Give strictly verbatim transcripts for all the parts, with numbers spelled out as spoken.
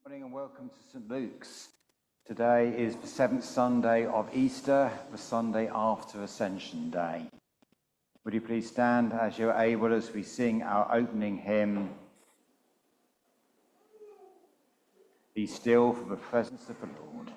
Morning and welcome to Saint Luke's. Today is the seventh Sunday of Easter, the Sunday after Ascension Day. Would you please stand as you're able as we sing our opening hymn, Be Still for the Presence of the Lord.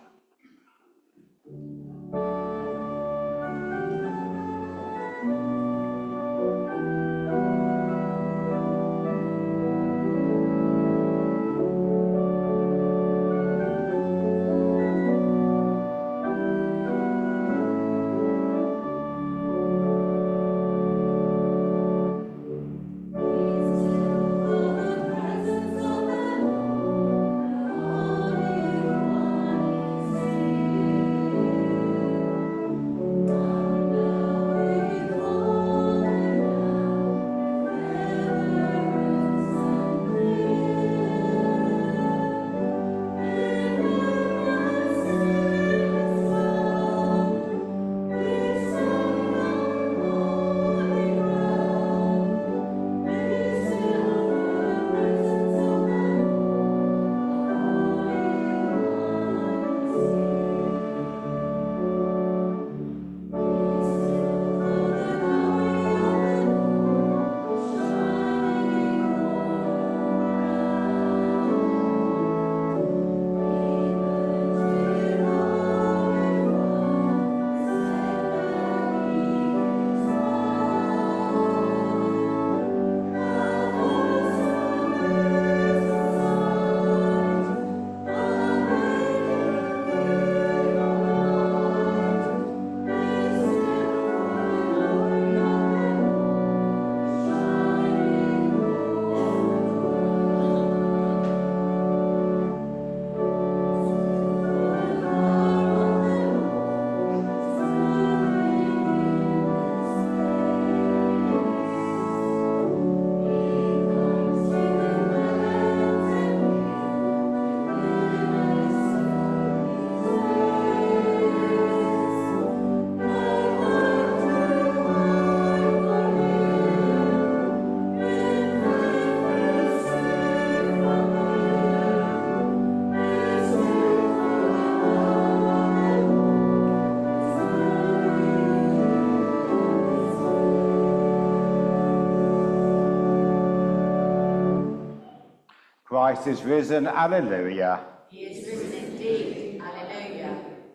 Christ is risen, alleluia. He is risen indeed, alleluia.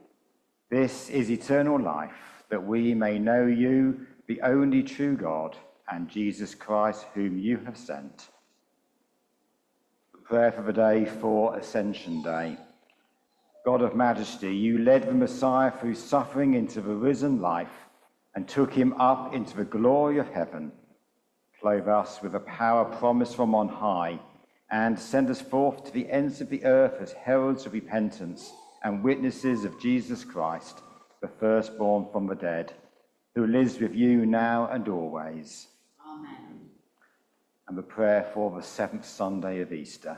This is eternal life, that we may know you, the only true God, and Jesus Christ, whom you have sent. The prayer for the day for Ascension Day. God of majesty, you led the Messiah through suffering into the risen life and took him up into the glory of heaven. Clothe us with the power promised from on high, and send us forth to the ends of the earth as heralds of repentance and witnesses of Jesus Christ, the firstborn from the dead, who lives with you now and always. Amen. And the prayer for the seventh Sunday of Easter.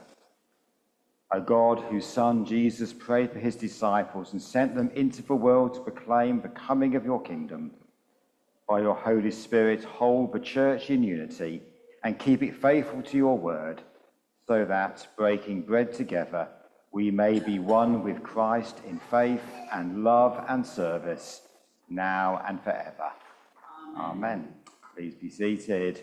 O God, whose Son Jesus prayed for his disciples and sent them into the world to proclaim the coming of your kingdom, by your Holy Spirit hold the church in unity and keep it faithful to your word, so that, breaking bread together, we may be one with Christ in faith and love and service, now and forever. Amen. Amen. Please be seated.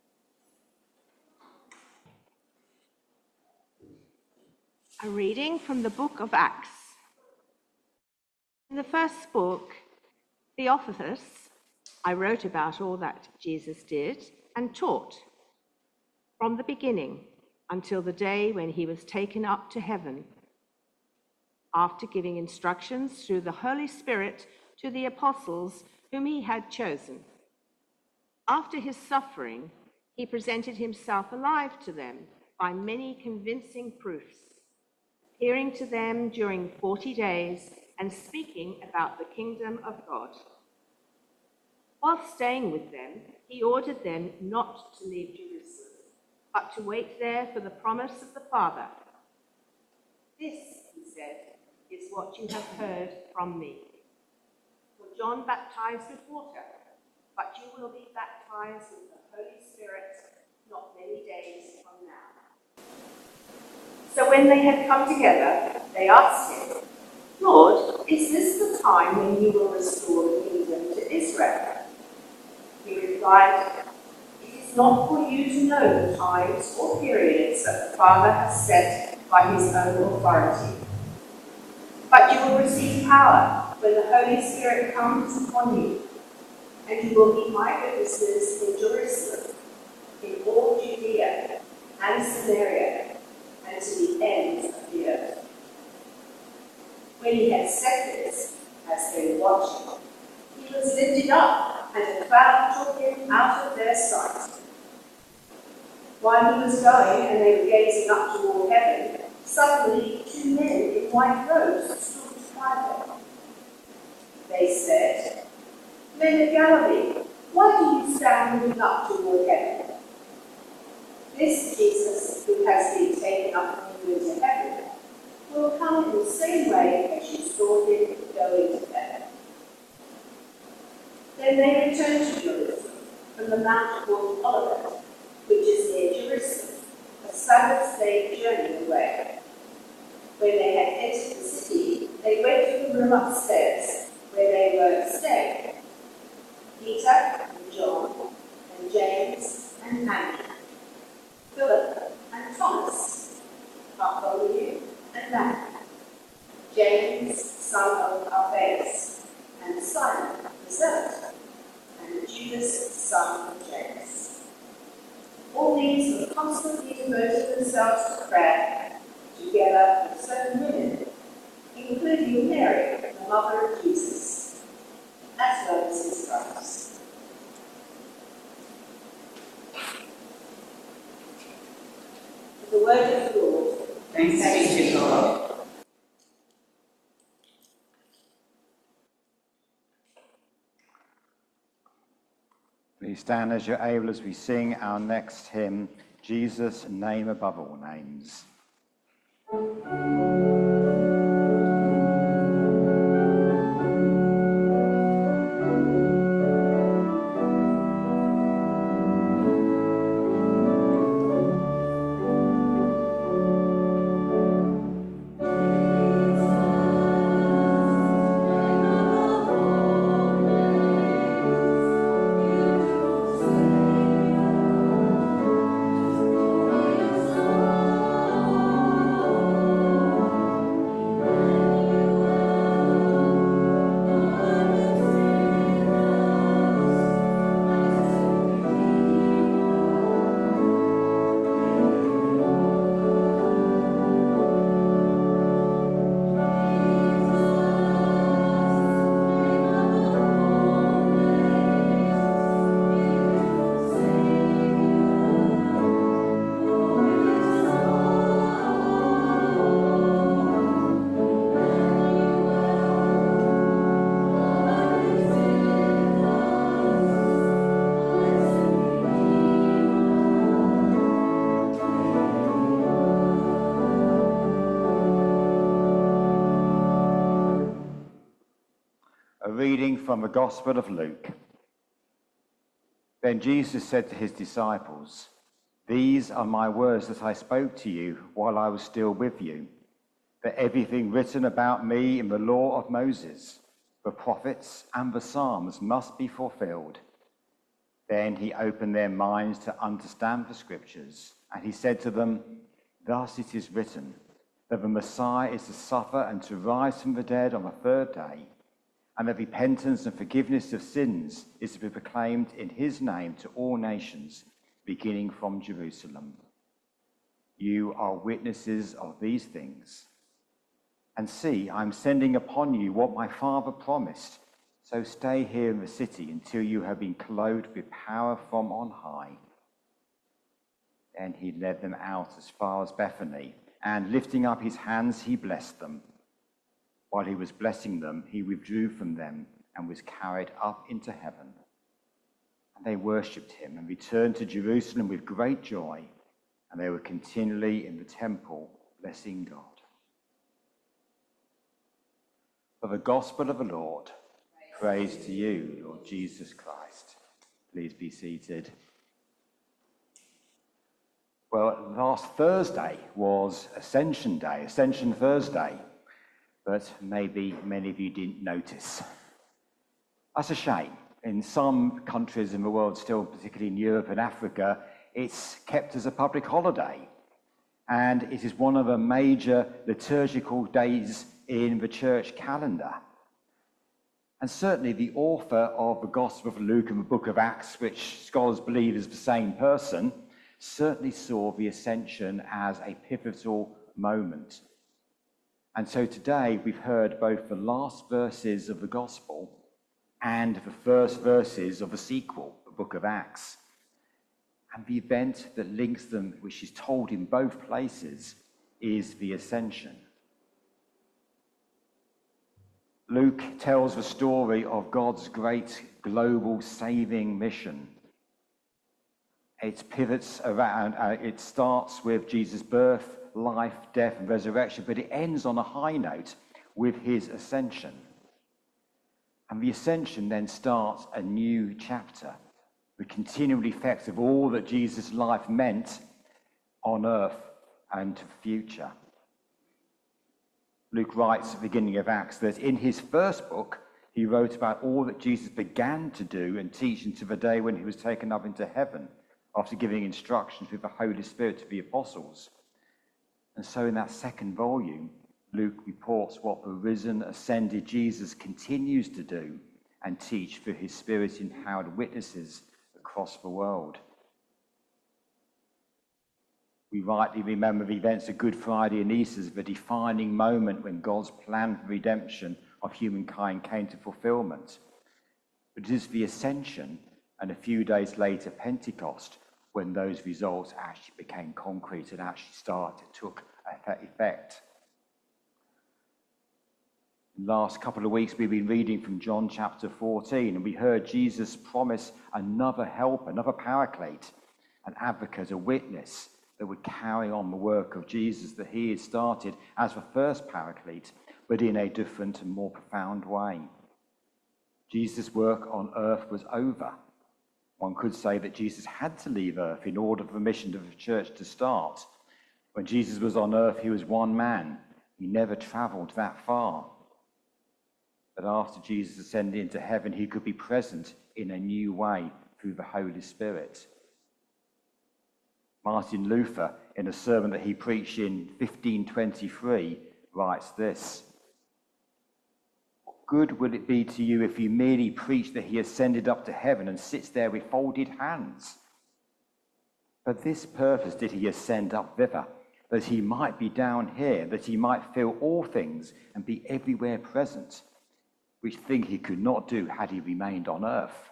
A reading from the book of Acts. In the first book, Theophilus, I wrote about all that Jesus did and taught from the beginning until the day when he was taken up to heaven, after giving instructions through the Holy Spirit to the apostles whom he had chosen. After his suffering, he presented himself alive to them by many convincing proofs, appearing to them during forty days and speaking about the kingdom of God. While staying with them, he ordered them not to leave Jerusalem, but to wait there for the promise of the Father. This, he said, is what you have heard from me. For John baptized with water, but you will be baptized with the Holy Spirit not many days from now. So when they had come together, they asked him, Lord, is this the time when you will restore the kingdom to Israel? He replied, It is not for you to know the times or periods that the Father has set by his own authority. But you will receive power when the Holy Spirit comes upon you, and you will be my witnesses in Jerusalem, in all Judea and Samaria, and to the ends of the earth. When he had said this, as they were watching, he was lifted up, and a cloud took him out of their sight. While he was going, and they were gazing up toward heaven, suddenly two men in white robes stood beside them. They said, Men of Galilee, why do you stand looking up toward heaven? This Jesus, who has been taken up from you into heaven, will come in the same way as you saw him go into heaven. Then they returned to Jerusalem from the mount called Olivet, which is near Jerusalem, a Sabbath day journey away. When they had entered the city, they went to the room upstairs, where they were staying. Peter and John and James and Andrew, Philip and Thomas, Bartholomew and Matthew, James, son of Alphaeus, and Simon the Zealot, and Judas, son of James. All these were constantly devoted themselves to prayer, together with certain women, including Mary, the mother of Jesus, as well as his brothers. The word of the Lord. Thanks be to God. Please stand as you're able as we sing our next hymn, Jesus, Name Above All Names. A reading from the Gospel of Luke. Then Jesus said to his disciples, These are my words that I spoke to you while I was still with you, that everything written about me in the law of Moses, the prophets, and the Psalms must be fulfilled. Then he opened their minds to understand the Scriptures, and he said to them, Thus it is written, that the Messiah is to suffer and to rise from the dead on the third day, and that repentance and forgiveness of sins is to be proclaimed in his name to all nations, beginning from Jerusalem. You are witnesses of these things. And see, I am sending upon you what my Father promised. So stay here in the city until you have been clothed with power from on high. Then he led them out as far as Bethany, and lifting up his hands, he blessed them. While he was blessing them, he withdrew from them and was carried up into heaven. And they worshipped him and returned to Jerusalem with great joy, and they were continually in the temple blessing God. For the gospel of the Lord, praise to you, Lord Jesus Christ. Please be seated. Well, last Thursday was Ascension Day, Ascension Thursday, but maybe many of you didn't notice. That's a shame. In some countries in the world, still particularly in Europe and Africa, it's kept as a public holiday. And it is one of the major liturgical days in the church calendar. And certainly the author of the Gospel of Luke and the book of Acts, which scholars believe is the same person, certainly saw the Ascension as a pivotal moment. And so today we've heard both the last verses of the Gospel and the first verses of the sequel, the book of Acts. And the event that links them, which is told in both places, is the Ascension. Luke tells the story of God's great global saving mission. It pivots around, uh, it starts with Jesus' birth, life, death, and resurrection, but it ends on a high note with his ascension. And the ascension then starts a new chapter, the continual effects of all that Jesus' life meant on earth and to the future. Luke writes at the beginning of Acts that in his first book, he wrote about all that Jesus began to do and teach until the day when he was taken up into heaven, after giving instructions with the Holy Spirit to the apostles. And so in that second volume, Luke reports what the risen, ascended Jesus continues to do and teach through his Spirit-empowered witnesses across the world. We rightly remember the events of Good Friday and Easter as the defining moment when God's plan for redemption of humankind came to fulfillment. But it is the Ascension and a few days later Pentecost when those results actually became concrete and actually started, took effect. In the last couple of weeks, we've been reading from John chapter fourteen, and we heard Jesus promise another helper, another paraclete, an advocate, a witness that would carry on the work of Jesus that he had started as the first paraclete, but in a different and more profound way. Jesus' work on earth was over. One could say that Jesus had to leave earth in order for the mission of the church to start. When Jesus was on earth, he was one man. He never traveled that far. But after Jesus ascended into heaven, he could be present in a new way through the Holy Spirit. Martin Luther, in a sermon that he preached in fifteen twenty-three, writes this: "What good will it be to you if you merely preach that he ascended up to heaven and sits there with folded hands? For this purpose did he ascend up thither, that he might be down here, that he might fill all things and be everywhere present, which thing he could not do had he remained on earth."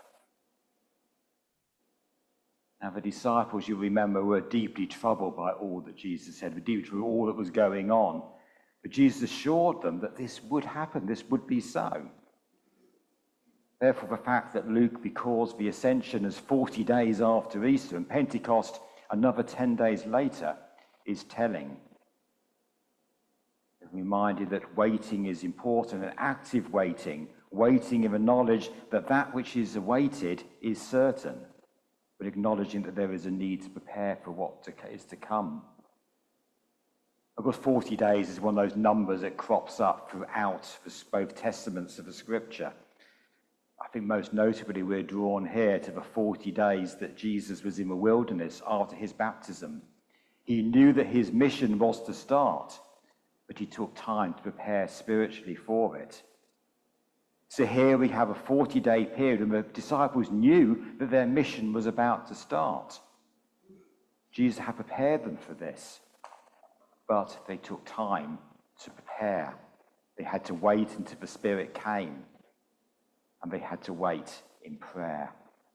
Now, the disciples, you remember, were deeply troubled by all that Jesus said, were deeply troubled by all that was going on. But Jesus assured them that this would happen, this would be so. Therefore, the fact that Luke records the ascension as forty days after Easter and Pentecost another ten days later is telling. We're reminded that waiting is important, and active waiting, waiting in the knowledge that that which is awaited is certain, but acknowledging that there is a need to prepare for what to, is to come. Of course, forty days is one of those numbers that crops up throughout both testaments of the scripture. I think most notably we're drawn here to the forty days that Jesus was in the wilderness after his baptism. He knew that his mission was to start, but he took time to prepare spiritually for it. So here we have a forty-day period, and the disciples knew that their mission was about to start. Jesus had prepared them for this, but they took time to prepare. They had to wait until the Spirit came, and they had to wait in prayer.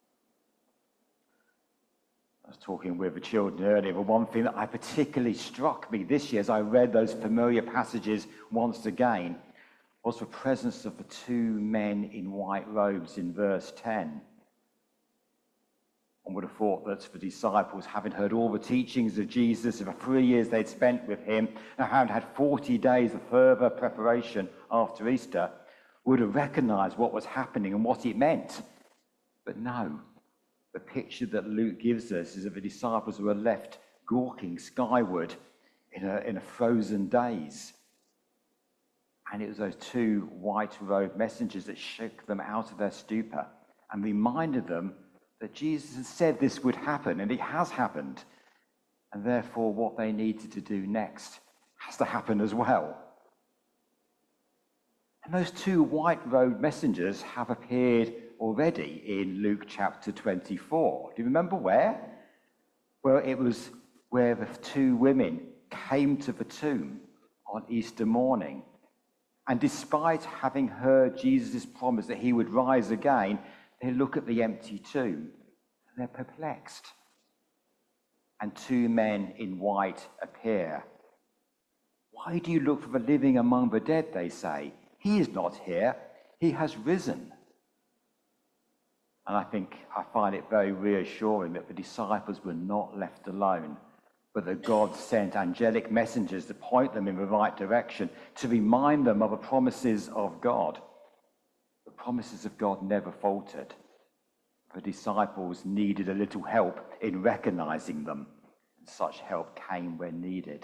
I was talking with the children earlier, but one thing that I particularly struck me this year as I read those familiar passages once again was the presence of the two men in white robes in verse ten. One would have thought that the disciples, having heard all the teachings of Jesus of the three years they'd spent with him, and having had forty days of further preparation after Easter, would have recognized what was happening and what it meant. But no, the picture that Luke gives us is that the disciples were left gawking skyward in a, in a frozen daze. And it was those two white-robed messengers that shook them out of their stupor and reminded them that Jesus had said this would happen, and it has happened. And therefore, what they needed to do next has to happen as well. And those two white-robed messengers have appeared already in Luke chapter twenty-four. Do you remember where? Well, it was where the two women came to the tomb on Easter morning. And despite having heard Jesus' promise that he would rise again, they look at the empty tomb and they're perplexed. And two men in white appear. Why do you look for the living among the dead, they say? He is not here. He has risen. And I think I find it very reassuring that the disciples were not left alone, but that God sent angelic messengers to point them in the right direction, to remind them of the promises of God. The promises of God never faltered. The disciples needed a little help in recognizing them, and such help came when needed.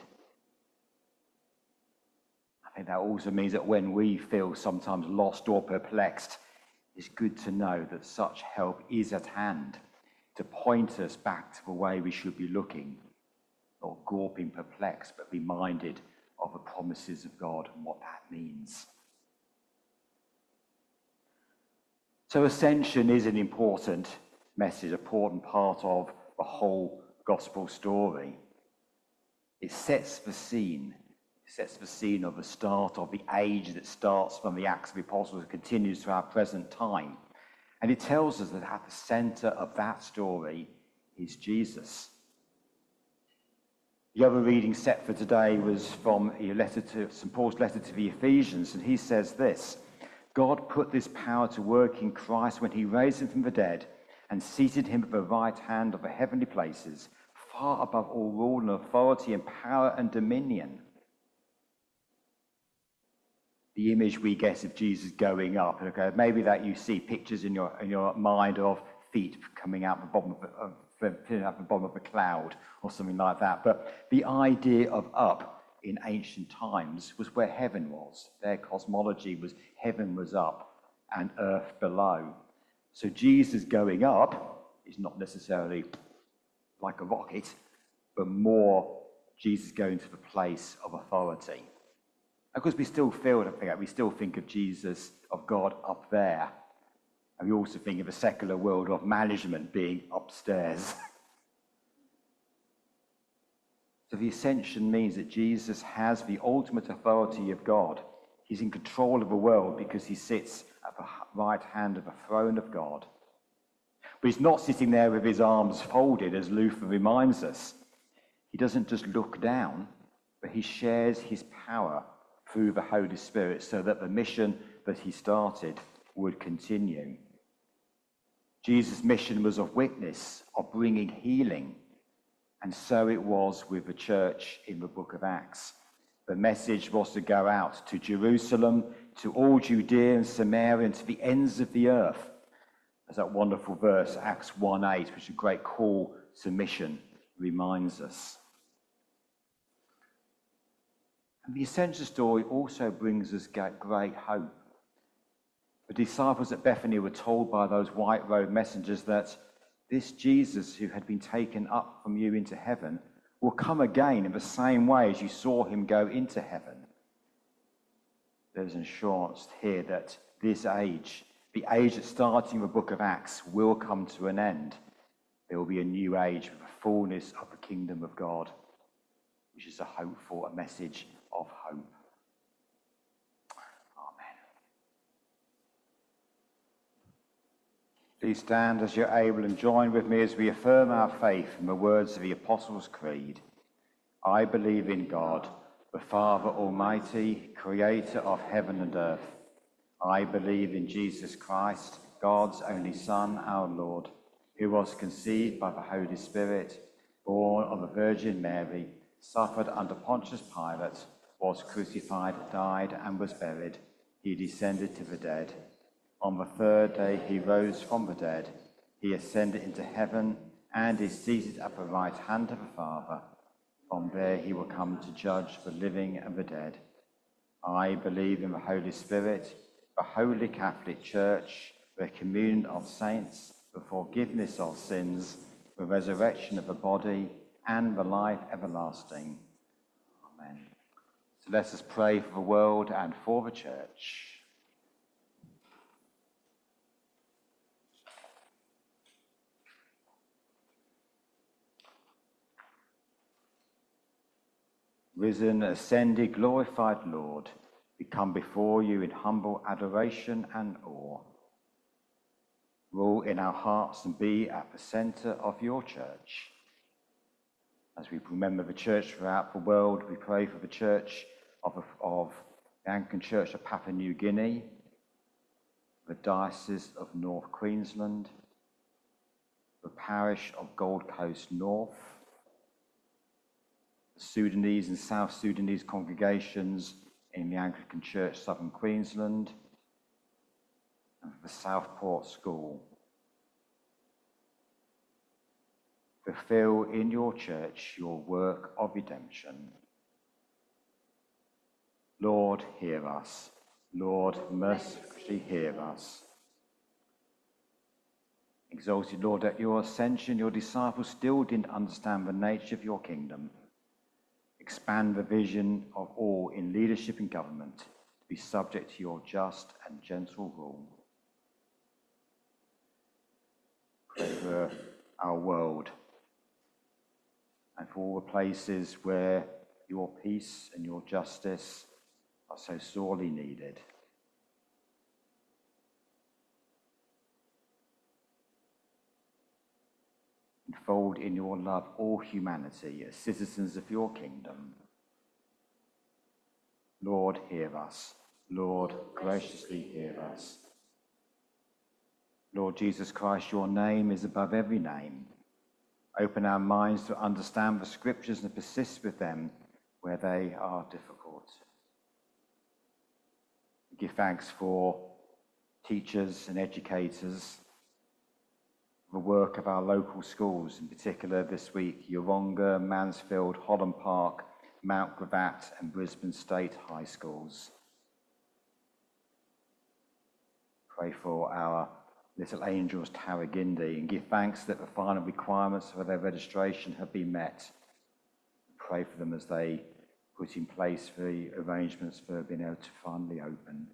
I think that also means that when we feel sometimes lost or perplexed, it's good to know that such help is at hand to point us back to the way we should be looking, not gawping perplexed, but reminded of the promises of God and what that means. So ascension is an important message, an important part of the whole gospel story. It sets the scene. It sets the scene of the start of the age that starts from the Acts of the Apostles and continues to our present time. And it tells us that at the center of that story is Jesus. The other reading set for today was from a letter to Saint Paul's letter to the Ephesians, and he says this: God put this power to work in Christ when he raised him from the dead and seated him at the right hand of the heavenly places, far above all rule and authority and power and dominion. The image we get of Jesus going up, okay, maybe that you see pictures in your in your mind of feet coming out the bottom of the, of, out the bottom of a cloud or something like that. But the idea of up in ancient times was where heaven was. Their cosmology was heaven was up and earth below. So Jesus going up is not necessarily like a rocket, but more Jesus going to the place of authority. Of course, we still feel that we still think of Jesus, of God, up there. And we also think of a secular world of management being upstairs. So the ascension means that Jesus has the ultimate authority of God. He's in control of the world because he sits at the right hand of the throne of God. But he's not sitting there with his arms folded, as Luther reminds us. He doesn't just look down, but he shares his power through the Holy Spirit so that the mission that he started would continue. Jesus' mission was of witness, of bringing healing, and so it was with the church in the book of Acts. The message was to go out to Jerusalem, to all Judea and Samaria, and to the ends of the earth. As that wonderful verse, Acts one eight, which is a great call to mission, reminds us. And the ascension story also brings us great hope. The disciples at Bethany were told by those white-robed messengers that this Jesus who had been taken up from you into heaven will come again in the same way as you saw him go into heaven. There's an assurance here that this age, the age that starting the book of Acts, will come to an end. There will be a new age with the fullness of the kingdom of God, which is a hope for a message of hope. Amen. Please stand as you're able and join with me as we affirm our faith in the words of the Apostles' Creed. I believe in God, the Father Almighty, creator of heaven and earth. I believe in Jesus Christ, God's only Son, our Lord, who was conceived by the Holy Spirit, born of the Virgin Mary, suffered under Pontius Pilate, was crucified, died, and was buried. He descended to the dead. On the third day he rose from the dead. He ascended into heaven and is seated at the right hand of the Father. From there he will come to judge the living and the dead. I believe in the Holy Spirit, the Holy Catholic Church, the communion of saints, the forgiveness of sins, the resurrection of the body, and the life everlasting. Amen. So let us pray for the world and for the Church. Risen, ascended, glorified Lord, we come before you in humble adoration and awe. Rule in our hearts and be at the centre of your church. As we remember the church throughout the world, we pray for the church of, of the Anglican Church of Papua New Guinea, the Diocese of North Queensland, the parish of Gold Coast North, the Sudanese and South Sudanese congregations in the Anglican Church Southern Queensland, and the Southport School. Fulfill in your church your work of redemption. Lord, hear us. Lord, mercifully hear us. Exalted Lord, at your ascension, your disciples still didn't understand the nature of your kingdom. Expand the vision of all in leadership and government to be subject to your just and gentle rule. Pray for our world and for all the places where your peace and your justice are so sorely needed. Enfold in your love all humanity as citizens of your kingdom. Lord, hear us. Lord, graciously hear us. Lord Jesus Christ, your name is above every name. Open our minds to understand the scriptures and persist with them where they are difficult. We give thanks for teachers and educators, the work of our local schools, in particular this week, Yeronga, Mansfield, Holland Park, Mount Gravatt and Brisbane State High Schools. Pray for our little angels, Tarragindi, and give thanks that the final requirements for their registration have been met. Pray for them as they put in place the arrangements for being able to finally open.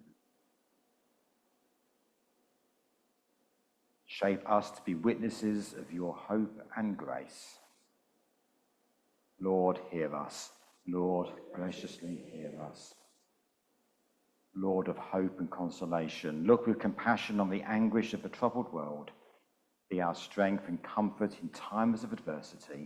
Shape us to be witnesses of your hope and grace. Lord, hear us. Lord, graciously hear us. Lord of hope and consolation, look with compassion on the anguish of the troubled world. Be our strength and comfort in times of adversity.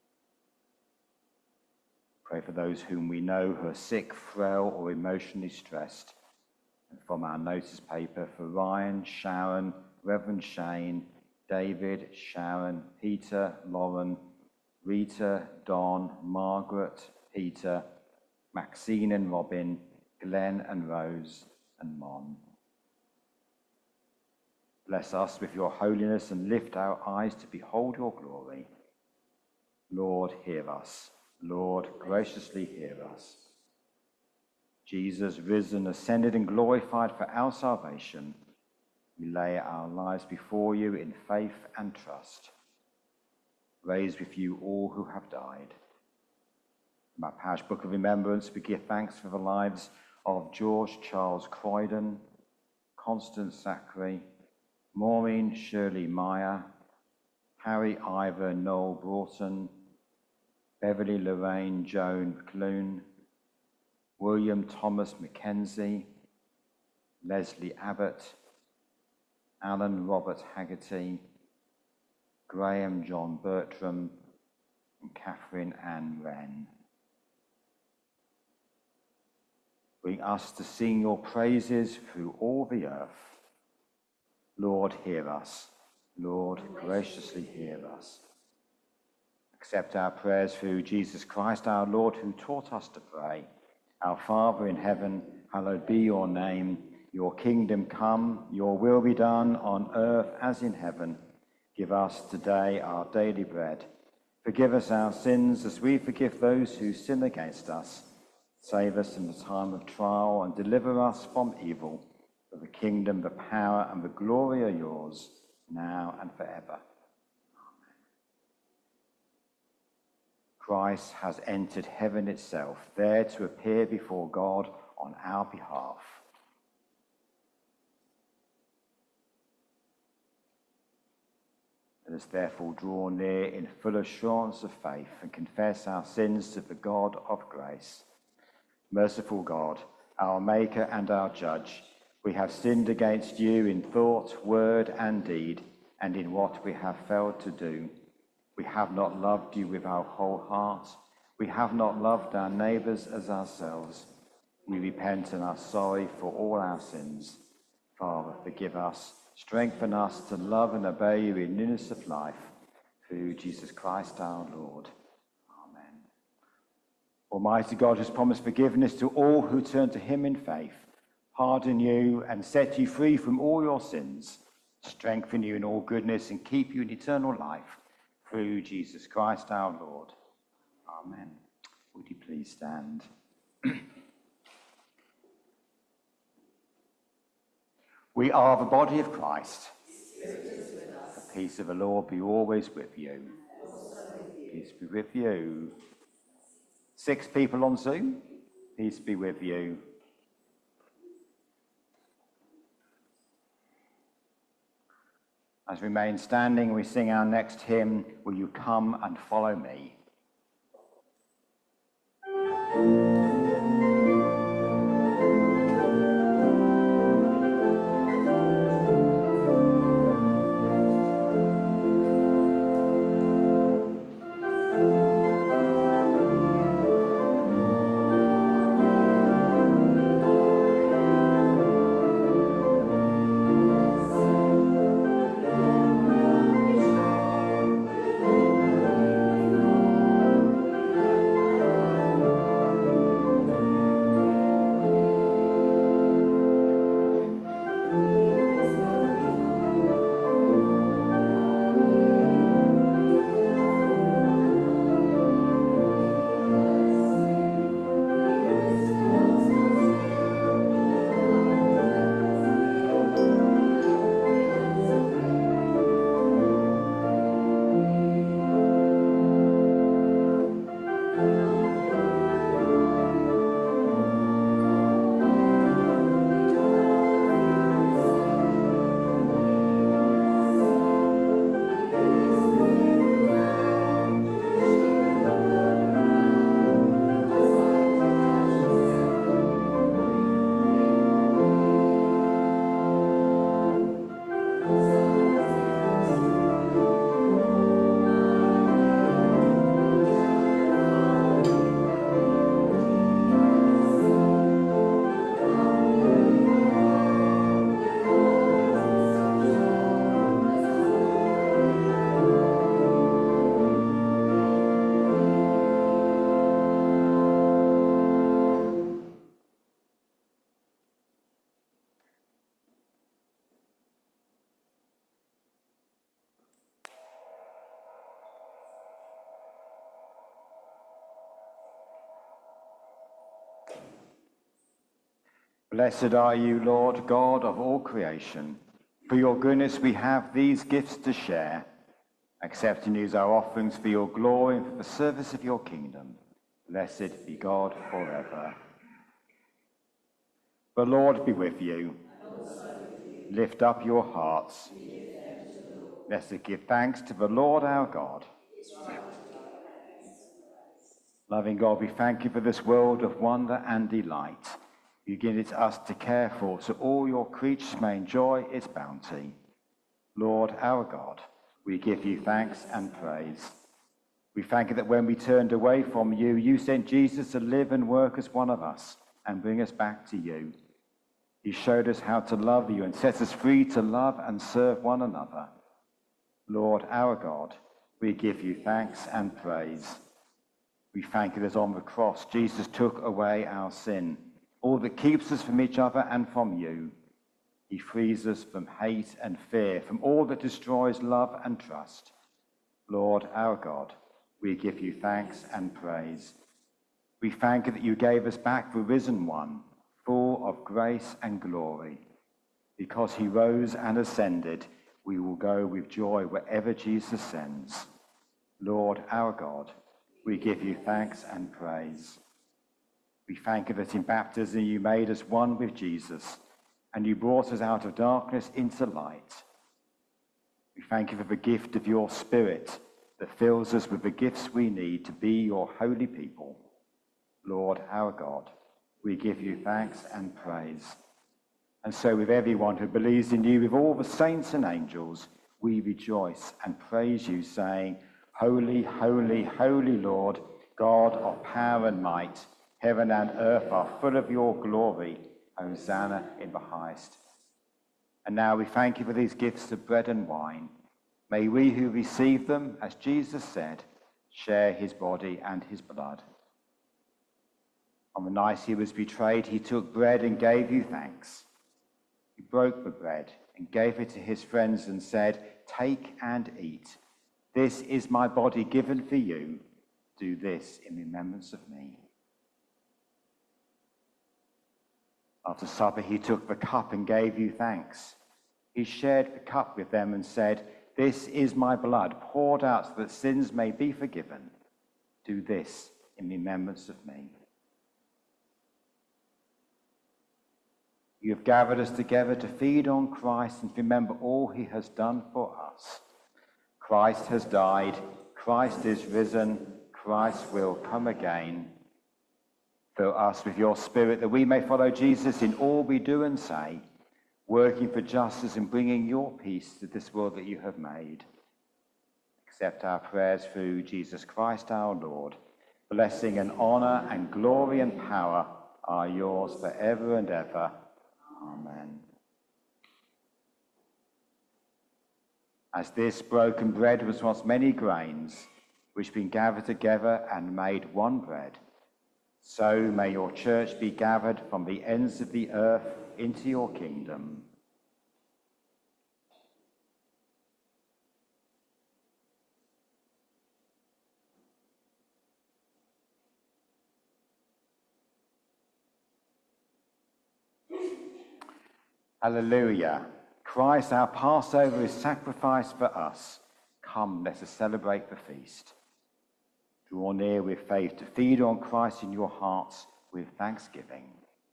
Pray for those whom we know who are sick, frail, or emotionally stressed. And from our notice paper for Ryan, Sharon, Reverend Shane, David, Sharon, Peter, Lauren, Rita, Don, Margaret, Peter, Maxine and Robin, Glenn and Rose, and Mon. Bless us with your holiness and lift our eyes to behold your glory. Lord, hear us. Lord, graciously hear us. Jesus, risen, ascended, and glorified for our salvation, we lay our lives before you in faith and trust. Raise with you all who have died. In our parish book of remembrance, we give thanks for the lives of George Charles Croydon, Constance Zachary, Maureen Shirley Meyer, Harry Ivor Noel Broughton, Beverly Lorraine Joan McClune, William Thomas Mackenzie, Leslie Abbott, Alan Robert Haggerty, Graham John Bertram, and Catherine Ann Wren. Bring us to sing your praises through all the earth. Lord, hear us. Lord, graciously hear us. Accept our prayers through Jesus Christ, our Lord, who taught us to pray. Our Father in heaven, hallowed be your name. Your kingdom come, your will be done on earth as in heaven. Give us today our daily bread. Forgive us our sins as we forgive those who sin against us. Save us in the time of trial and deliver us from evil. For the kingdom, the power, and the glory are yours, now and forever. Amen. Christ has entered heaven itself, there to appear before God on our behalf. Let us therefore draw near in full assurance of faith and confess our sins to the God of grace. Merciful God, our Maker and our Judge, we have sinned against you in thought, word, and deed, and in what we have failed to do. We have not loved you with our whole heart. We have not loved our neighbours as ourselves. We repent and are sorry for all our sins. Father, forgive us. Strengthen us to love and obey you in newness of life, through Jesus Christ our Lord. Amen. Almighty God has promised forgiveness to all who turn to him in faith, pardon you and set you free from all your sins, strengthen you in all goodness and keep you in eternal life, through Jesus Christ our Lord. Amen. Would you please stand? We are the body of Christ. The peace of the Lord be always with you. Peace be with you. Six people on Zoom, peace be with you. As we remain standing, we sing our next hymn, Will You Come and Follow Me? Blessed are you, Lord God of all creation. For your goodness we have these gifts to share. Accept and use our offerings for your glory and for the service of your kingdom. Blessed be God forever. The Lord be with you. Lift up your hearts. Let us give thanks to the Lord our God. Loving God, we thank you for this world of wonder and delight. You give it us to care for, so all your creatures may enjoy its bounty. Lord our God, we give you thanks and praise. We thank you that when we turned away from you, you sent Jesus to live and work as one of us and bring us back to you. He showed us how to love you and set us free to love and serve one another. Lord our God, we give you thanks and praise. We thank you that on the cross, Jesus took away our sin, all that keeps us from each other and from you. He frees us from hate and fear, from all that destroys love and trust. Lord our God, we give you thanks and praise. We thank you that you gave us back the risen one, full of grace and glory. Because he rose and ascended, we will go with joy wherever Jesus sends. Lord our God, we give you thanks and praise. We thank you that in baptism you made us one with Jesus, and you brought us out of darkness into light. We thank you for the gift of your Spirit that fills us with the gifts we need to be your holy people. Lord our God, we give you thanks and praise. And so with everyone who believes in you, with all the saints and angels, we rejoice and praise you, saying, Holy, holy, holy Lord, God of power and might, heaven and earth are full of your glory. Hosanna in the highest. And now we thank you for these gifts of bread and wine. May we who receive them, as Jesus said, share his body and his blood. On the night he was betrayed, he took bread and gave you thanks. He broke the bread and gave it to his friends and said, Take and eat. This is my body given for you. Do this in remembrance of me. After supper, he took the cup and gave you thanks. He shared the cup with them and said, This is my blood poured out so that sins may be forgiven. Do this in remembrance of me. You have gathered us together to feed on Christ and to remember all he has done for us. Christ has died. Christ is risen. Christ will come again. Fill us with your Spirit that we may follow Jesus in all we do and say, working for justice and bringing your peace to this world that you have made. Accept our prayers through Jesus Christ our Lord. Blessing and honor and glory and power are yours forever and ever. Amen. As this broken bread was once many grains, which have been gathered together and made one bread, so may your church be gathered from the ends of the earth into your kingdom. Hallelujah. Christ, our Passover, is sacrificed for us. Come, let us celebrate the feast. Draw near with faith to feed on Christ in your hearts with thanksgiving.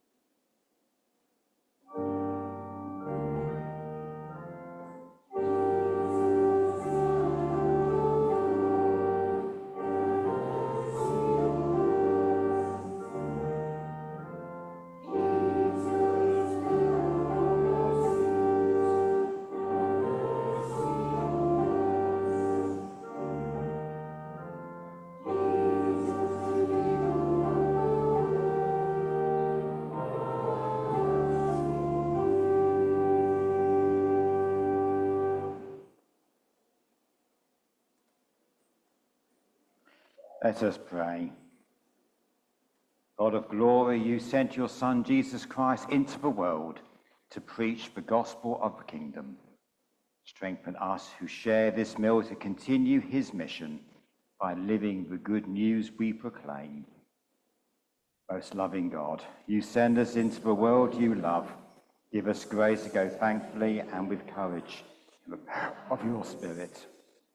Let us pray. God of glory, you sent your Son, Jesus Christ, into the world to preach the gospel of the kingdom. Strengthen us who share this meal to continue his mission by living the good news we proclaim. Most loving God, you send us into the world you love. Give us grace to go thankfully and with courage in the power of your Spirit.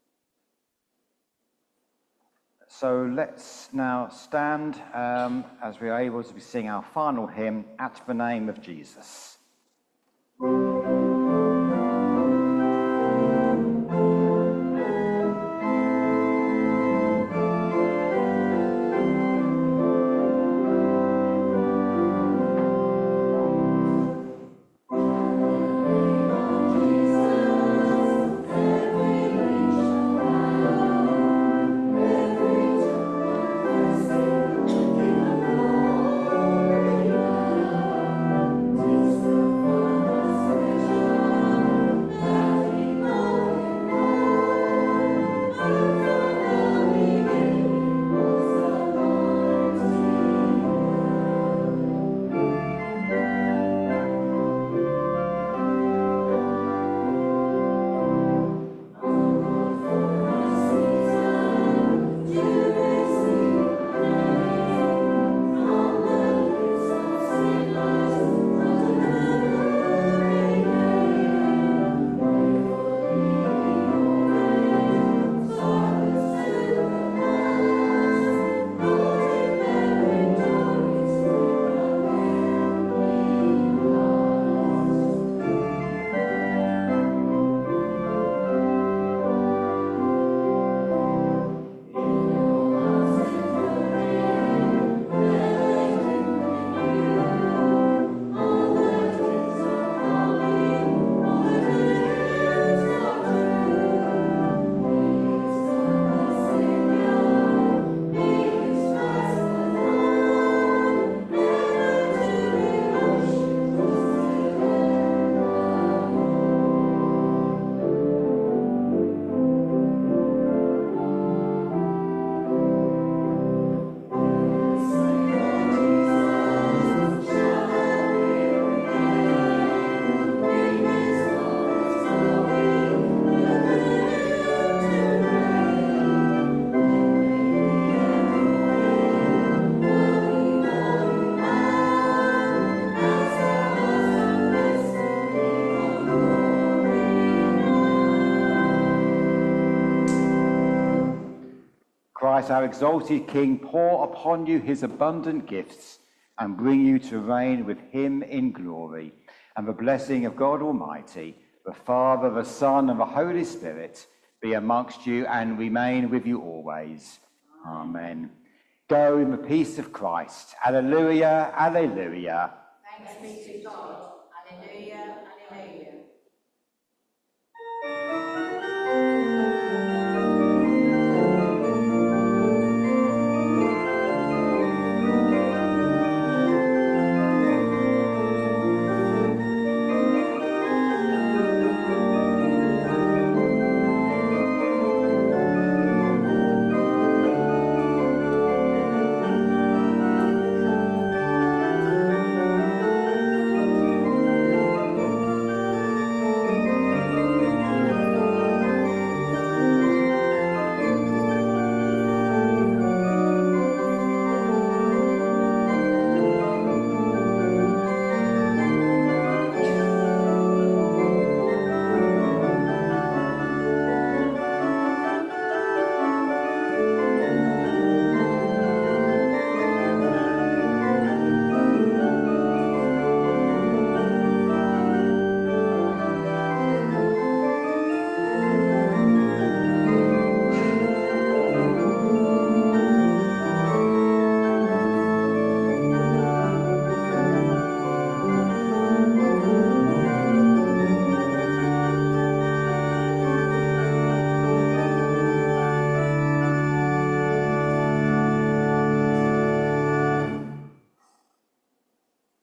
So let's now stand um, as we are able to sing our final hymn, At the Name of Jesus. Jesus. Christ, our exalted King, pour upon you his abundant gifts and bring you to reign with him in glory. And the blessing of God Almighty, the Father, the Son, and the Holy Spirit be amongst you and remain with you always. Amen. Go in the peace of Christ. Alleluia, alleluia. Thanks be to God.